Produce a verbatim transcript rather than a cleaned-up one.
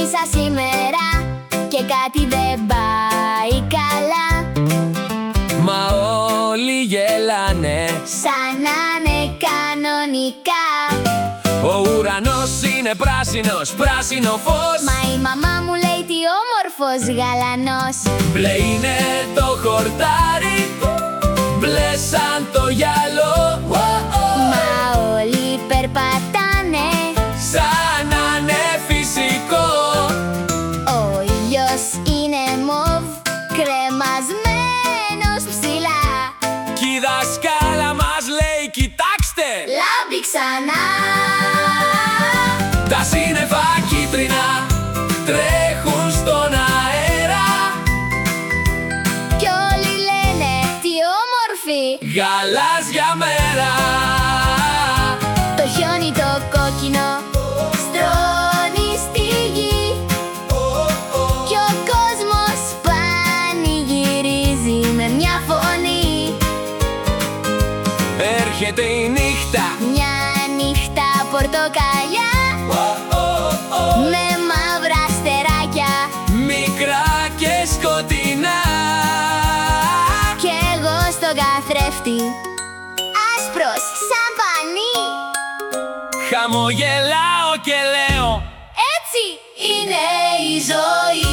Ξύπνησα σήμερα και κάτι δεν πάει καλά. Μα όλοι γελάνε σαν να είναι κανονικά. Ο ουρανός είναι πράσινος, πράσινο φως. Μα η μαμά μου λέει τι όμορφος γαλανός. Μπλε είναι το χορτάρι, μπλε σαν το γυαλό. Μα όλοι περπατάνε σαν να είναι φυσικό. Ο ήλιος είναι μοβ, κρεμασμένος ψηλά. Κι η δασκάλα μας λέει κοιτάξτε, λάμπει ξανά. τα σύννεφα κίτρινα τρέχουν στον αέρα. Κι όλοι λένε τι όμορφη γαλάζια μέρα. Το χιόνι το κόκκινο στρώνει στη γη. Κι ο κόσμος πανηγυρίζει με μια φωνή. Έρχεται η νύχτα, μια νύχτα πορτοκαλιά, με μαύρα αστεράκια, μικρά και σκοτεινά. κι εγώ στον καθρέφτη άσπρος σαν πανί. Χαμογελάω και λέω Έτσι είναι η ζωή.